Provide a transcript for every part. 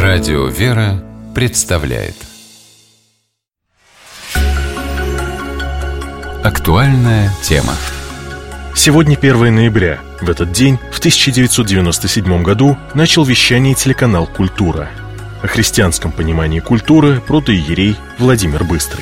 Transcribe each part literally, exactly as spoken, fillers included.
Радио «Вера» представляет актуальная тема. Сегодня первое ноября. В этот день, в тысяча девятьсот девяносто седьмом году, начал вещание телеканал «Культура». О христианском понимании культуры протоиерей Владимир Быстрый.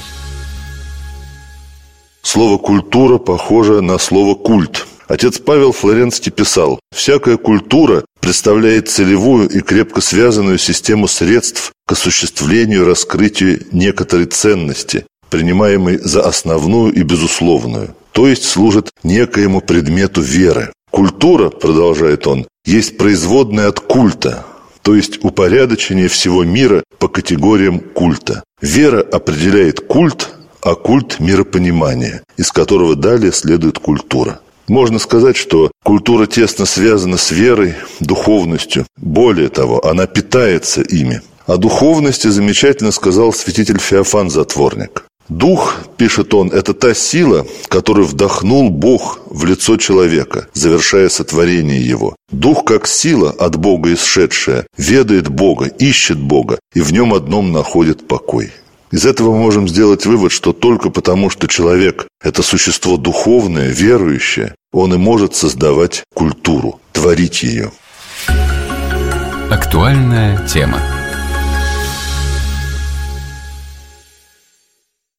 Слово «культура» похоже на слово «культ». Отец Павел Флоренский писал: «Всякая культура представляет целевую и крепко связанную систему средств к осуществлению и раскрытию некоторой ценности, принимаемой за основную и безусловную, то есть служит некоему предмету веры. Культура, продолжает он, есть производная от культа, то есть упорядочение всего мира по категориям культа. Вера определяет культ, а культ – миропонимание, из которого далее следует культура». Можно сказать, что культура тесно связана с верой, духовностью. Более того, она питается ими. О духовности замечательно сказал святитель Феофан Затворник. «Дух, — пишет он, — это та сила, которую вдохнул Бог в лицо человека, завершая сотворение его. Дух, как сила, от Бога исшедшая, ведает Бога, ищет Бога, и в нем одном находит покой». Из этого мы можем сделать вывод, что только потому, что человек – это существо духовное, верующее, он и может создавать культуру, творить ее. Актуальная тема.